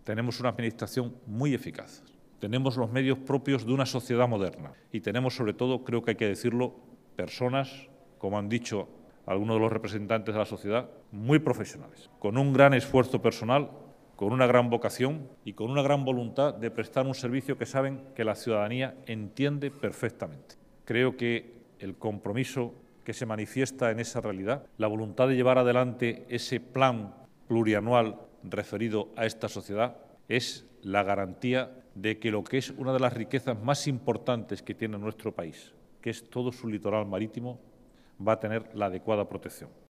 tenemos una administración muy eficaz, tenemos los medios propios de una sociedad moderna y tenemos, sobre todo, creo que hay que decirlo, personas, como han dicho algunos de los representantes de la sociedad, muy profesionales, con un gran esfuerzo personal, con una gran vocación y con una gran voluntad de prestar un servicio que saben que la ciudadanía entiende perfectamente. Creo que el compromiso que se manifiesta en esa realidad, la voluntad de llevar adelante ese plan plurianual referido a esta sociedad, es la garantía de que lo que es una de las riquezas más importantes que tiene nuestro país, que es todo su litoral marítimo, va a tener la adecuada protección.